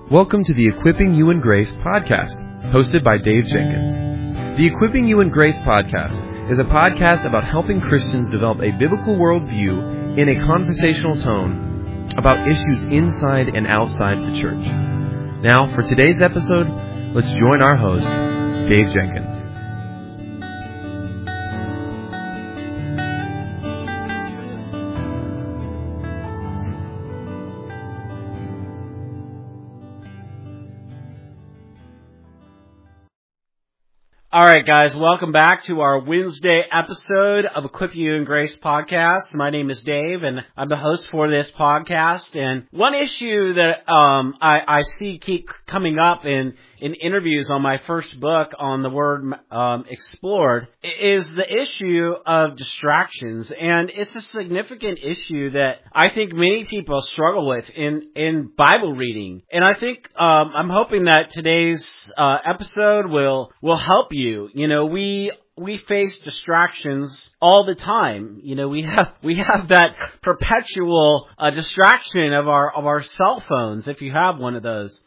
Welcome to the Equipping You in Grace podcast, hosted by Dave Jenkins. The Equipping You in Grace podcast is a podcast about helping Christians develop a biblical worldview in a conversational tone about issues inside and outside the church. Now, for today's episode, let's join our host, Dave Jenkins. All right, guys, welcome back to our Wednesday episode of Equip You in Grace podcast. My name is Dave, and I'm the host for this podcast. And one issue that I see keep coming up in interviews on my first book on the Word Explored is the issue of distractions. And it's a significant issue that I think many people struggle with in Bible reading. And I think I'm hoping that today's episode will help you. You know, we face distractions all the time. You know, we have that perpetual distraction of our cell phones, if you have one of those,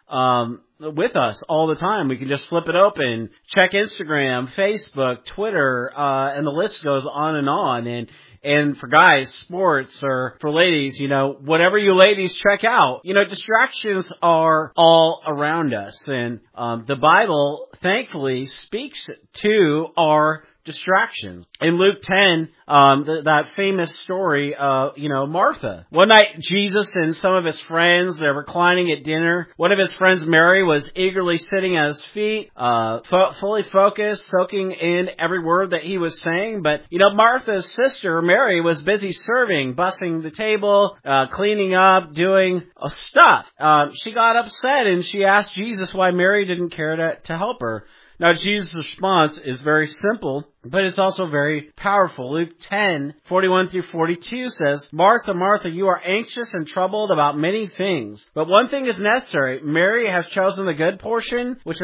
with us all the time. We can just flip it open, check Instagram, Facebook, Twitter, and the list goes on and on. And for guys, sports, or for ladies, you know, whatever you ladies check out, you know, distractions are all around us. And the Bible, thankfully, speaks to our distractions. In Luke 10, that famous story of, Martha. One night, Jesus and some of his friends, they're reclining at dinner. One of his friends, Mary, was eagerly sitting at his feet, fully focused, soaking in every word that he was saying. But, Martha's sister, Mary, was busy serving, bussing the table, cleaning up, doing stuff. She got upset and she asked Jesus why Mary didn't care to help her. Now, Jesus' response is very simple, but it's also very powerful. Luke 10, 41 through 42 says, "Martha, Martha, you are anxious and troubled about many things, but one thing is necessary. Mary has chosen the good portion, which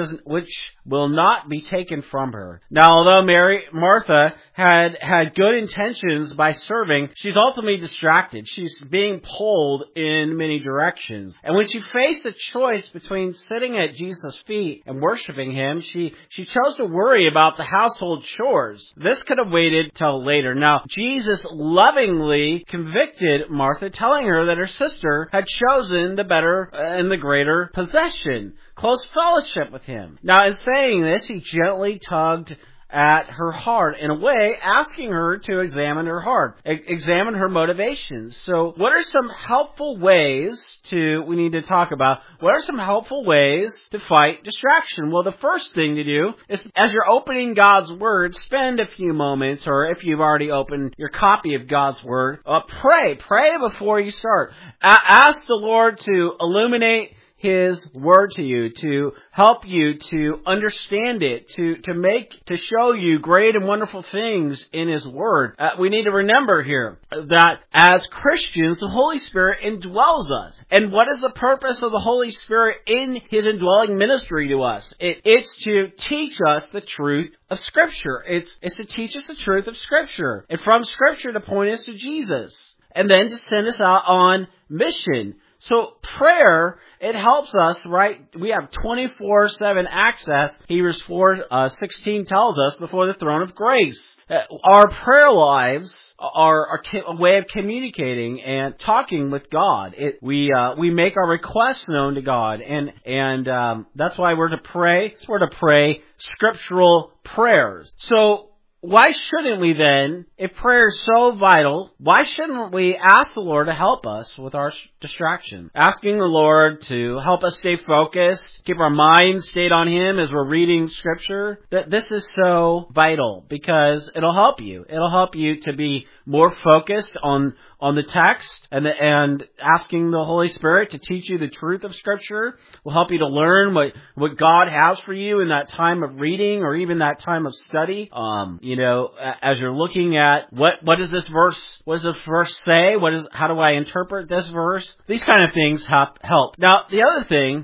will not be taken from her." Now, although Martha had good intentions by serving, she's ultimately distracted. She's being pulled in many directions. And when she faced the choice between sitting at Jesus' feet and worshiping him, she chose to worry about the household chores. This could have waited till later. Now, Jesus lovingly convicted Martha, telling her that her sister had chosen the better and the greater possession, close fellowship with him. Now, in saying this, he gently tugged at her heart, in a way asking her to examine her heart, examine her motivations. So what are some helpful ways we need to talk about? What are some helpful ways to fight distraction? Well, the first thing to do is, as you're opening God's Word, spend a few moments, or if you've already opened your copy of God's Word, pray before you start. Ask the Lord to illuminate His Word to you, to help you to understand it, to show you great and wonderful things in His Word. We need to remember here that as Christians, the Holy Spirit indwells us. And what is the purpose of the Holy Spirit in His indwelling ministry to us? It's to teach us the truth of Scripture. It's to teach us the truth of Scripture. And from Scripture to point us to Jesus. And then to send us out on mission. So prayer, it helps us, right? We have 24/7 access, Hebrews 4:16 tells us, before the throne of grace. Our prayer lives are a way of communicating and talking with God. We make our requests known to God, and that's why we're to pray. We're to pray scriptural prayers. So, why shouldn't we then, if prayer is so vital, why shouldn't we ask the Lord to help us with our distraction? Asking the Lord to help us stay focused, keep our minds stayed on Him as we're reading Scripture. This is so vital because it'll help you. It'll help you to be more focused on the text, and asking the Holy Spirit to teach you the truth of Scripture will help you to learn what God has for you in that time of reading or even that time of study. As you're looking at what does this verse say? How do I interpret this verse? These kind of things help. Now, the other thing,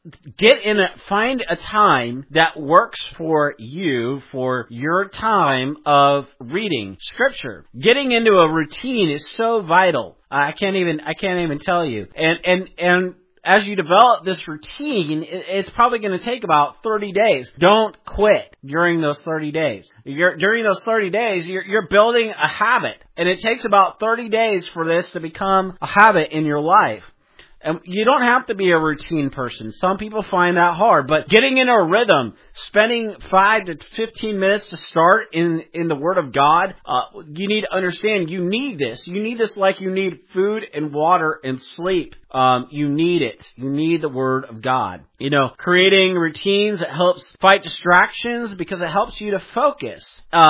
find a time that works for you, for your time of reading Scripture. Getting into a routine is so vital. I can't even tell you. And as you develop this routine, it's probably going to take about 30 days. Don't quit during those 30 days. During those 30 days, you're building a habit, and it takes about 30 days for this to become a habit in your life. And you don't have to be a routine person. Some people find that hard, but getting in a rhythm, spending 5 to 15 minutes to start in the Word of God, you need to understand you need this. You need this like you need food and water and sleep. You need it. You need the Word of God. Creating routines, it helps fight distractions because it helps you to focus.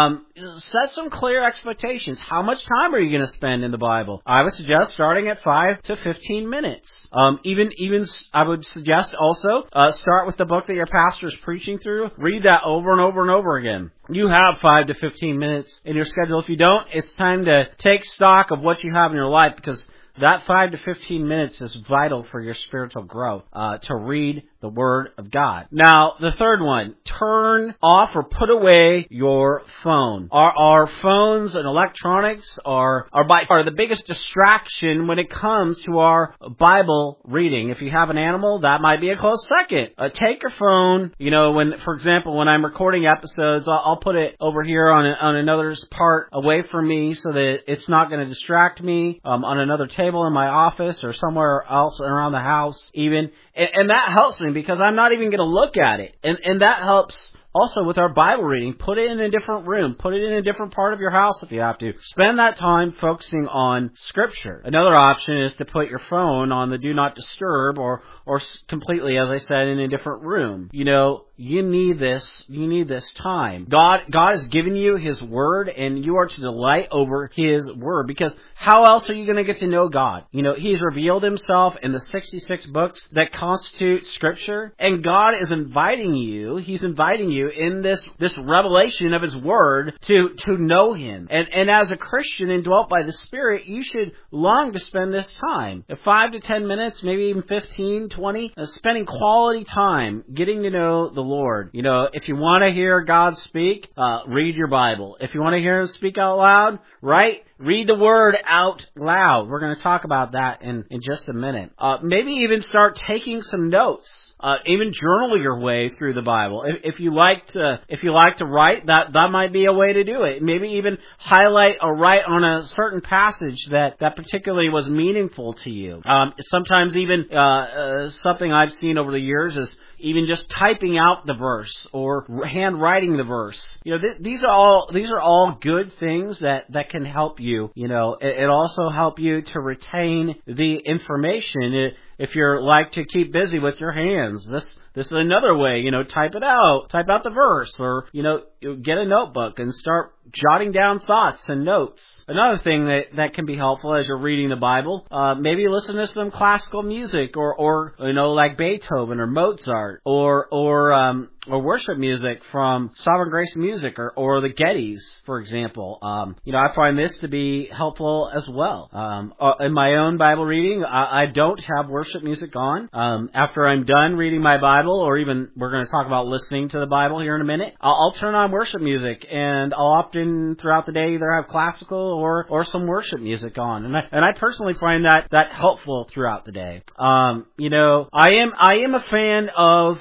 Set some clear expectations. How much time are you going to spend in the Bible? I would suggest starting at 5 to 15 minutes. Even I would suggest also, start with the book that your pastor is preaching through. Read that over and over and over again. You have 5 to 15 minutes in your schedule. If you don't, it's time to take stock of what you have in your life, because that 5 to 15 minutes is vital for your spiritual growth, to read the Word of God. Now, the third one, turn off or put away your phone. Our phones and electronics are the biggest distraction when it comes to our Bible reading. If you have an animal, that might be a close second. Take your phone, for example, when I'm recording episodes, I'll put it over here on another part away from me so that it's not going to distract me, on another table in my office or somewhere else around the house even. And that helps me because I'm not even going to look at it. And that helps also with our Bible reading. Put it in a different room. Put it in a different part of your house if you have to. Spend that time focusing on Scripture. Another option is to put your phone on the Do Not Disturb or completely, as I said, in a different room. You need this. You need this time. God has given you His Word, and you are to delight over His Word, because how else are you going to get to know God? He's revealed Himself in the 66 books that constitute Scripture, and God is inviting you. He's inviting you in this revelation of His Word to know Him. And as a Christian indwelt by the Spirit, you should long to spend this time. 5 to 10 minutes, maybe even 15, 20, spending quality time getting to know the Lord. If you want to hear God speak, read your Bible. If you want to hear Him speak out loud, read the Word out loud. We're going to talk about that in just a minute. Maybe even start taking some notes. Even journal your way through the Bible. If you like to write, that might be a way to do it. Maybe even highlight or write on a certain passage that particularly was meaningful to you. Sometimes even something I've seen over the years is even just typing out the verse or handwriting the verse. These are all good things that can help you. It also help you to retain the information. If you're like to keep busy with your hands, this is another way. Type it out. Type out the verse, or get a notebook and start jotting down thoughts and notes. Another thing that can be helpful as you're reading the Bible, maybe listen to some classical music, or like Beethoven or Mozart, or worship music from Sovereign Grace Music or the Gettys, for example. I find this to be helpful as well. In my own Bible reading, I don't have worship music on. After I'm done reading my Bible, or even we're going to talk about listening to the Bible here in a minute, I'll turn on worship music, and I'll often throughout the day either have classical or some worship music on, and I personally find that helpful throughout the day. I am a fan of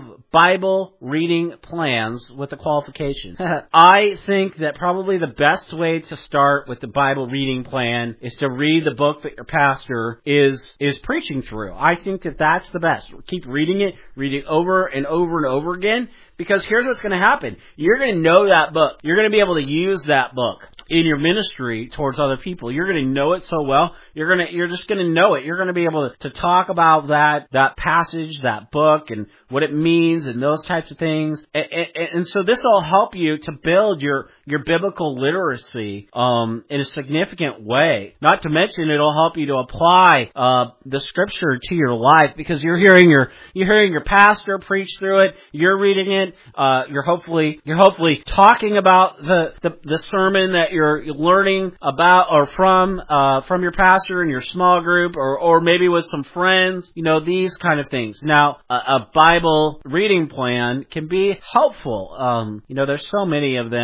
Bible reading plans with the qualification. I think that probably the best way to start with the Bible reading plan is to read the book that your pastor is preaching through. I think that that's the best. Keep reading over and over and over again, because here's what's going to happen. You're going to know that book. You're going to be able to use that book in your ministry towards other people. You're going to know it so well. You're just going to know it. You're going to be able to talk about that passage, that book, and what it means, and those types of things. And so this will help you to build your biblical literacy in a significant way. Not to mention, it'll help you to apply the Scripture to your life, because you're hearing your pastor preach through it. You're reading it. You're hopefully talking about the sermon that you're learning about or from your pastor in your small group, or maybe with some friends. These kind of things. Now, a Bible reading plan can be helpful. There's so many of them.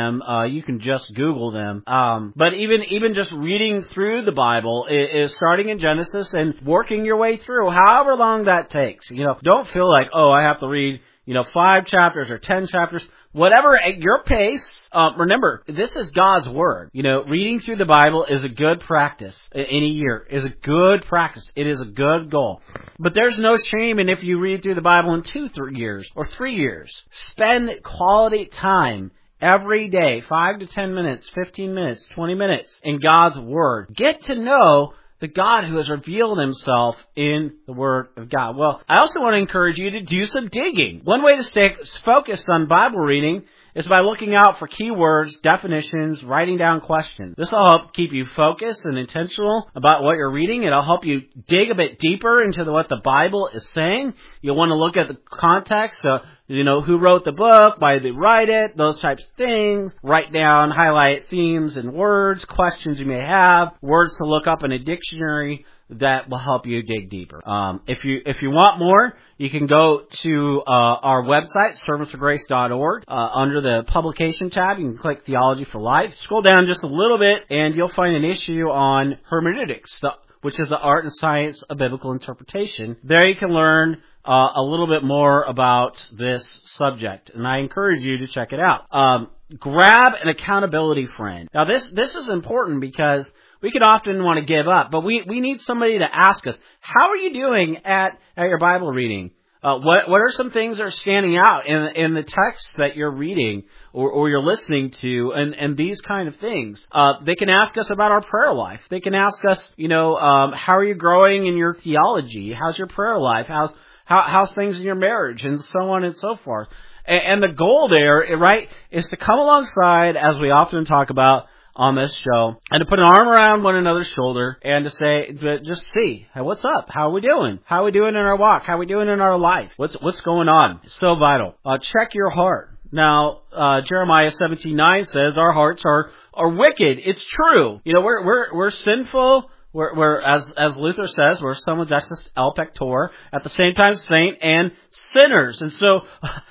You can just Google them. But even just reading through the Bible is starting in Genesis and working your way through, however long that takes. Don't feel like, I have to read 5 chapters or 10 chapters. Whatever at your pace. Remember, this is God's Word. Reading through the Bible is a good practice in a year. Is a good practice. It is a good goal. But there's no shame in if you read through the Bible in 2 years or 3 years. Spend quality time every day, 5 to 10 minutes, 15 minutes, 20 minutes in God's Word. Get to know the God who has revealed himself in the Word of God. Well, I also want to encourage you to do some digging. One way to stay focused on Bible reading is by looking out for keywords, definitions, writing down questions. This will help keep you focused and intentional about what you're reading. It'll help you dig a bit deeper into what the Bible is saying. You'll want to look at the context, who wrote the book, why did they write it, those types of things. Write down, highlight themes and words, questions you may have, words to look up in a dictionary that will help you dig deeper. If you want more, you can go to our website, servantsofgrace.org. Under the publication tab, you can click Theology for Life. Scroll down just a little bit, and you'll find an issue on hermeneutics, which is the art and science of biblical interpretation. There you can learn a little bit more about this subject, and I encourage you to check it out. Grab an accountability friend. Now, this is important because we can often want to give up, but we need somebody to ask us, how are you doing at your Bible reading? What are some things that are standing out in the text that you're reading or you're listening to, and these kind of things? They can ask us about our prayer life. They can ask us, how are you growing in your theology? How's your prayer life? How's things in your marriage, and so on and so forth. And the goal there, right, is to come alongside, as we often talk about on this show, and to put an arm around one another's shoulder and to say, just see, hey, what's up? How are we doing? How are we doing in our walk? How are we doing in our life? What's going on? It's so vital. Check your heart. Now, Jeremiah 17:9 says our hearts are wicked. It's true. We're sinful. We're as Luther says, we're summa justus el pector, at the same time saint and sinners. And so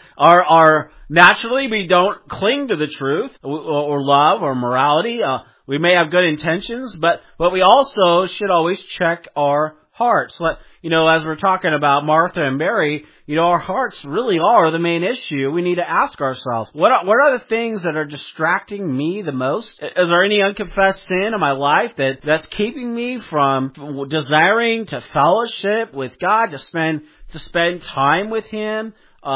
our naturally we don't cling to the truth or love or morality. We may have good intentions, but we also should always check our hearts. As we're talking about Martha and Mary, our hearts really are the main issue. We need to ask ourselves, what are the things that are distracting me the most? Is there any unconfessed sin in my life that's keeping me from desiring to fellowship with God, to spend time with Him?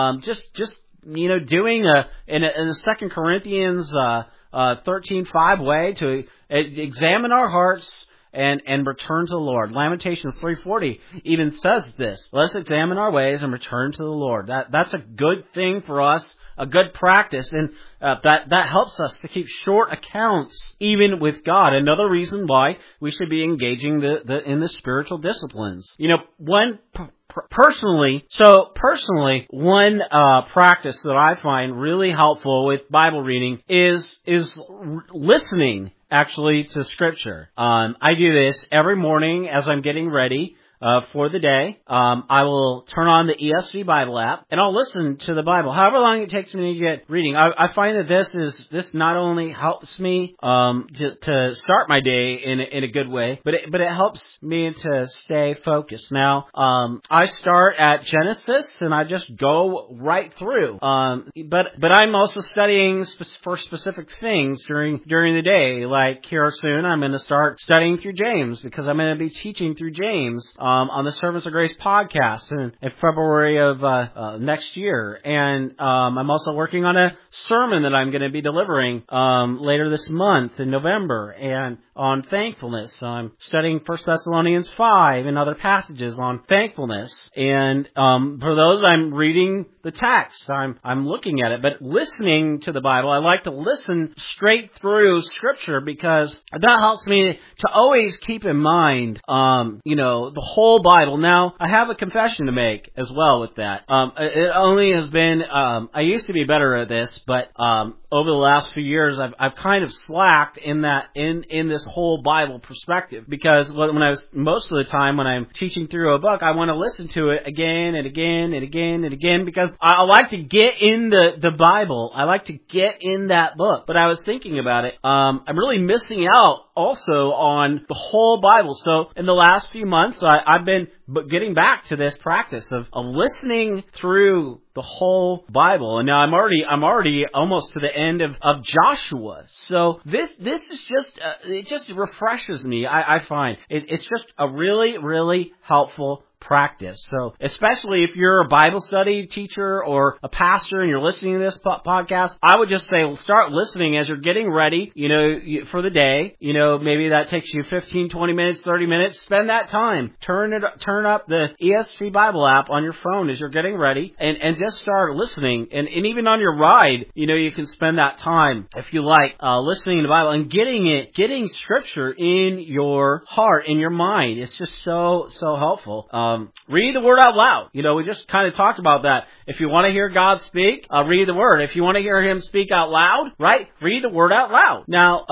Doing in a 2 Corinthians 13:5 way to examine our hearts and return to the Lord. Lamentations 3:40 even says this. Let's examine our ways and return to the Lord. That's a good thing for us, a good practice, and that helps us to keep short accounts even with God. Another reason why we should be engaging in the spiritual disciplines. Personally, one practice that I find really helpful with Bible reading is listening actually to Scripture. I do this every morning as I'm getting ready for the day. I will turn on the ESV Bible app and I'll listen to the Bible, however long it takes me to get reading. I find that this not only helps me to start my day in a good way, but it helps me to stay focused. Now, I start at Genesis and I just go right through. But I'm also studying for specific things during the day. Like here soon, I'm going to start studying through James because I'm going to be teaching through James on the Servants of Grace podcast in February of next year. And I'm also working on a sermon that I'm going to be delivering later this month in November, and on thankfulness. I'm studying 1 Thessalonians 5 and other passages on thankfulness. And for those, I'm reading the text. I'm looking at it. But listening to the Bible, I like to listen straight through Scripture because that helps me to always keep in mind, the whole Bible. Now, I have a confession to make as well with that. It only has been, I used to be better at this, but over the last few years, I've kind of slacked in this this whole Bible perspective, because most of the time when I'm teaching through a book, I want to listen to it again and again and again and again, because I like to get in the Bible. I like to get in that book. But I was thinking about it. I'm really missing out also on the whole Bible. So in the last few months, I've been getting back to this practice of listening through the whole Bible. And now I'm already almost to the end of Joshua. So this is just, it just refreshes me. I find it's just a really, really helpful practice. So especially if you're a Bible study teacher or a pastor and you're listening to this podcast, I would just say, well, start listening as you're getting ready, for the day. Maybe that takes you 15, 20 minutes, 30 minutes. Spend that time. Turn up the ESV Bible app on your phone as you're getting ready and just start listening. And even on your ride, you can spend that time, if you like, listening to the Bible and getting scripture in your heart, in your mind. It's just so helpful. Read the Word out loud. We just kind of talked about that. If you want to hear God speak, read the Word. If you want to hear Him speak out loud, right? Read the Word out loud. Now,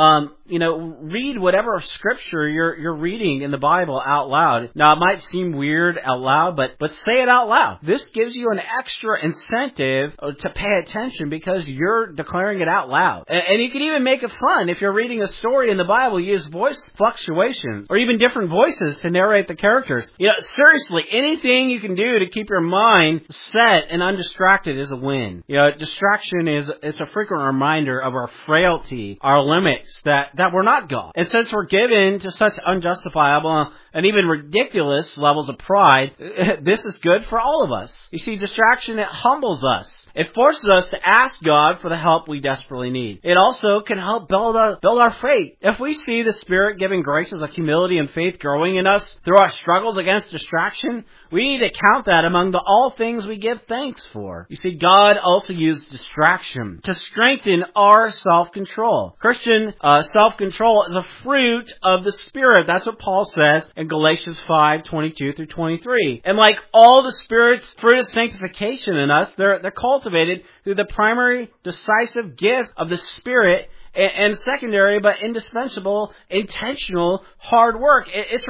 read whatever scripture you're reading in the Bible out loud. Now, it might seem weird out loud, but say it out loud. This gives you an extra incentive to pay attention because you're declaring it out loud. And you can even make it fun. If you're reading a story in the Bible, use voice fluctuations or even different voices to narrate the characters. Seriously, anything you can do to keep your mind set and undistracted is a win. Distraction it's a frequent reminder of our frailty, our limits, that we're not God. And since we're given to such unjustifiable and even ridiculous levels of pride, this is good for all of us. You see, distraction, it humbles us. It forces us to ask God for the help we desperately need. It also can help build our faith. If we see the Spirit giving graces of humility and faith growing in us through our struggles against distraction, we need to count that among all things we give thanks for. You see, God also used distraction to strengthen our self-control. Christian self-control is a fruit of the Spirit. That's what Paul says in Galatians 5:22 through 23. And like all the Spirit's fruit of sanctification in us, they're cultivated through the primary decisive gift of the Spirit and secondary but indispensable intentional hard work.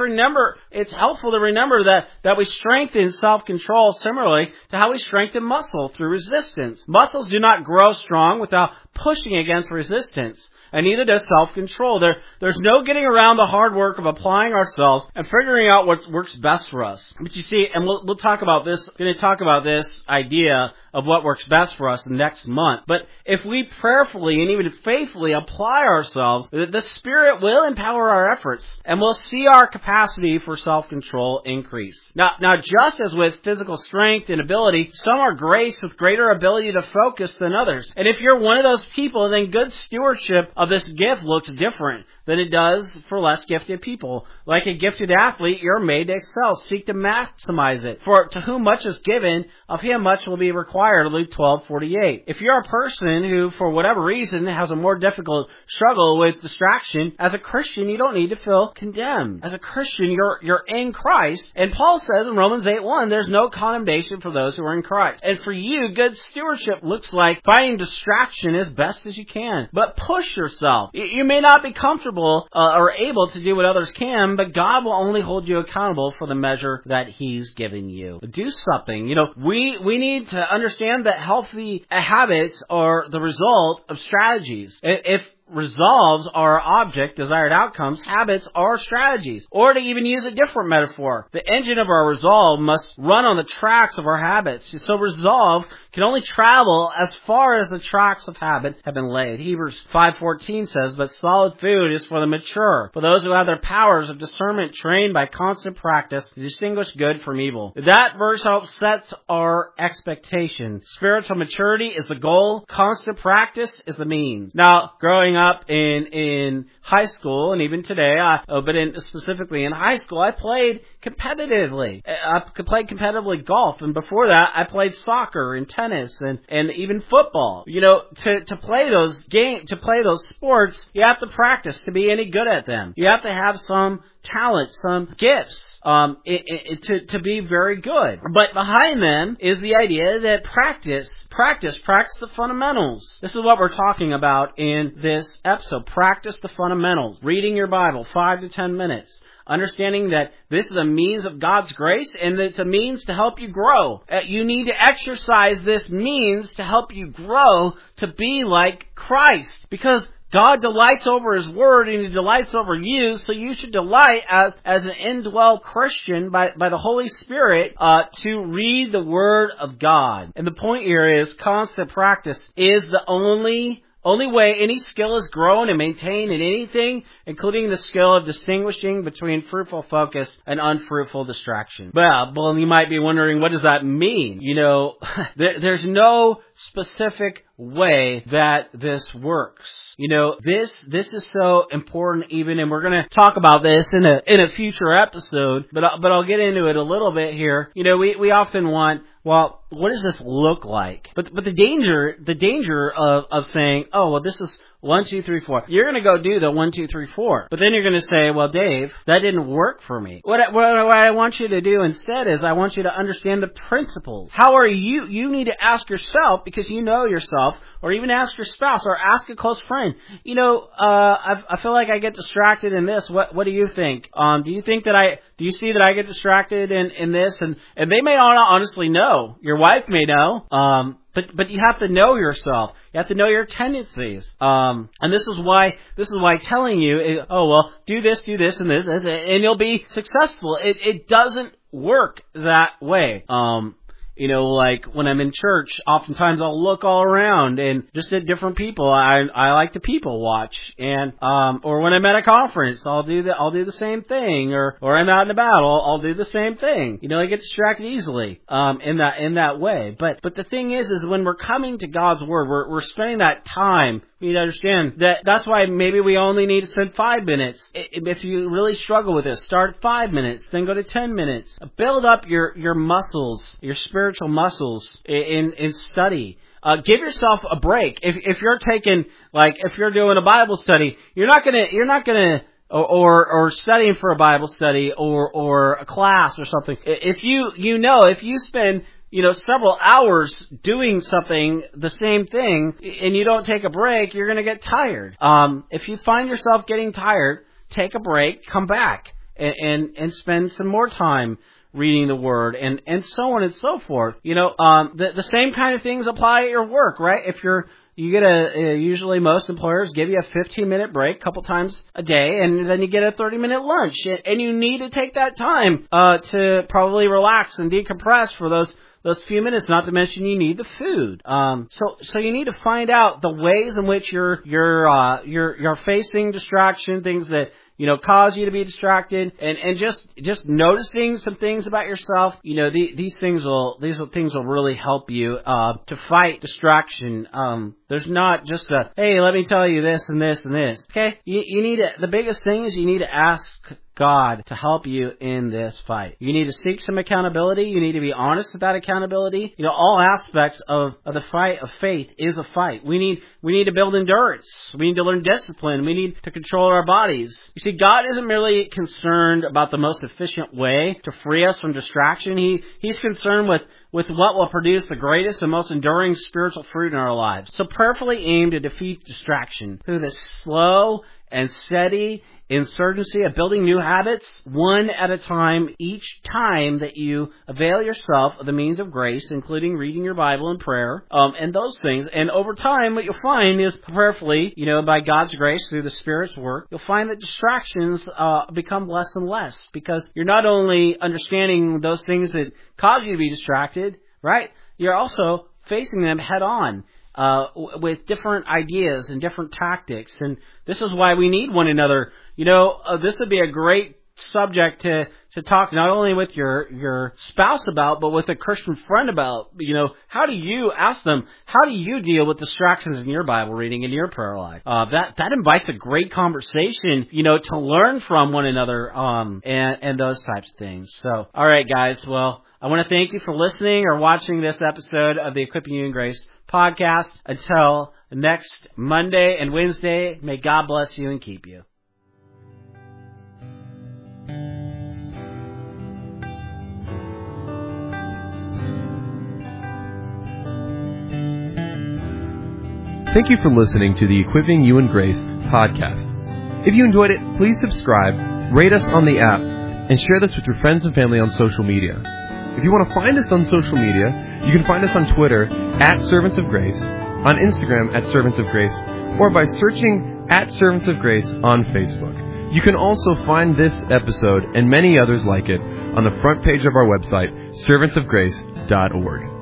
It's helpful to remember that we strengthen self-control similarly to how we strengthen muscle through resistance. Muscles do not grow strong without pushing against resistance. And neither does self-control. There's no getting around the hard work of applying ourselves and figuring out what works best for us. But you see, and we'll talk about this, going to talk about this idea of what works best for us next month. But if we prayerfully and even faithfully apply ourselves, the Spirit will empower our efforts and we'll see our capacity for self-control increase. Now, just as with physical strength and ability, some are graced with greater ability to focus than others. And if you're one of those people, then good stewardship of this gift looks different than it does for less gifted people. Like a gifted athlete, you're made to excel. Seek to maximize it. For to whom much is given, of him much will be required. Luke 12:48. If you're a person who, for whatever reason, has a more difficult struggle with distraction, as a Christian, you don't need to feel condemned. As a Christian, you're in Christ. And Paul says in Romans 8:1, there's no condemnation for those who are in Christ. And for you, good stewardship looks like finding distraction as best as you can. But push yourself. You may not be comfortable or able to do what others can, but God will only hold you accountable for the measure that He's given you. Do something. We need to understand that healthy habits are the result of strategies. If resolves are our object, desired outcomes, habits are strategies. Or to even use a different metaphor, the engine of our resolve must run on the tracks of our habits. So resolve can only travel as far as the tracks of habit have been laid. Hebrews 5:14 says, but solid food is for the mature, for those who have their powers of discernment trained by constant practice to distinguish good from evil. That verse helps set our expectation. Spiritual maturity is the goal. Constant practice is the means. Now, growing up in high school and even today, specifically in high school, I played competitively. I played competitively golf, and before that, I played soccer and tennis and even football. To play those sports, you have to practice to be any good at them. You have to have some talents, some gifts, to be very good. But behind them is the idea that practice the fundamentals. This is what we're talking about in this episode. Practice the fundamentals. Reading your Bible, 5 to 10 minutes. Understanding that this is a means of God's grace and that it's a means to help you grow. You need to exercise this means to help you grow to be like Christ. Because God delights over His Word and He delights over you, so you should delight as an indwelled Christian by the Holy Spirit to read the Word of God. And the point here is constant practice is the only way any skill is grown and maintained in anything, including the skill of distinguishing between fruitful focus and unfruitful distraction. Well, you might be wondering, what does that mean? There's no specific way that this works. This is so important even, and we're going to talk about this in a future episode, but I'll get into it a little bit here. We often want, well, what does this look like? But the danger of saying, oh, well, this is 1, 2, 3, 4. You're going to go do the 1, 2, 3, 4. But then you're going to say, well, Dave, that didn't work for me. What I want you to do instead is I want you to understand the principles. How are you? You need to ask yourself, because you know yourself, or even ask your spouse, or ask a close friend. I feel like I get distracted in this. What do you think? Do you see that I get distracted in this? And they may not honestly know. Your wife may know. But you have to know yourself. You have to know your tendencies. And this is why telling you, do this, and this, and you'll be successful. It doesn't work that way. Like when I'm in church, oftentimes I'll look all around and just at different people. I like to people watch, and or when I'm at a conference, I'll do the same thing, or I'm out and about, I'll do the same thing. I get distracted easily in that way. But the thing is when we're coming to God's Word, we're spending that time. You need to understand that's why maybe we only need to spend 5 minutes. If you really struggle with this, start at 5 minutes, then go to 10 minutes. Build up your muscles, your spiritual muscles in study. Give yourself a break. If you're doing a Bible study, you're not gonna or studying for a Bible study or a class or something. If you spend several hours doing something, the same thing, and you don't take a break, you're going to get tired. If you find yourself getting tired, take a break, come back, and spend some more time reading the Word, and so on and so forth. The same kind of things apply at your work, right? If you get usually most employers give you a 15-minute break a couple times a day, and then you get a 30-minute lunch, and you need to take that time to probably relax and decompress for those few minutes, not to mention you need the food. So you need to find out the ways in which you're facing distraction, things that cause you to be distracted, and just noticing some things about yourself. These things will really help you to fight distraction. There's not just hey, let me tell you this and this and this. Okay, you need the biggest thing is you need to ask God to help you in this fight. You need to seek some accountability. You need to be honest with that accountability. All aspects of the fight of faith is a fight. We need to build endurance. We need to learn discipline. We need to control our bodies. You see, God isn't merely concerned about the most efficient way to free us from distraction. He's concerned with what will produce the greatest and most enduring spiritual fruit in our lives. So prayerfully aim to defeat distraction through the slow and steady insurgency of building new habits, one at a time, each time that you avail yourself of the means of grace, including reading your Bible and prayer, and those things. And over time, what you'll find is prayerfully, by God's grace through the Spirit's work, you'll find that distractions become less and less, because you're not only understanding those things that cause you to be distracted, right? You're also facing them head on. With different ideas and different tactics. And this is why we need one another. This would be a great subject to talk not only with your spouse about, but with a Christian friend about. How do you deal with distractions in your Bible reading, in your prayer life? That invites a great conversation, to learn from one another, and those types of things. So, all right, guys. Well, I want to thank you for listening or watching this episode of the Equipping You in Grace podcast. Until next Monday and Wednesday, may God bless you and keep you. Thank you for listening to the Equipping You in Grace podcast. If you enjoyed it, please subscribe, rate us on the app, and share this with your friends and family on social media. If you want to find us on social media, you can find us on Twitter at Servants of Grace, on Instagram at Servants of Grace, or by searching at Servants of Grace on Facebook. You can also find this episode and many others like it on the front page of our website, servantsofgrace.org.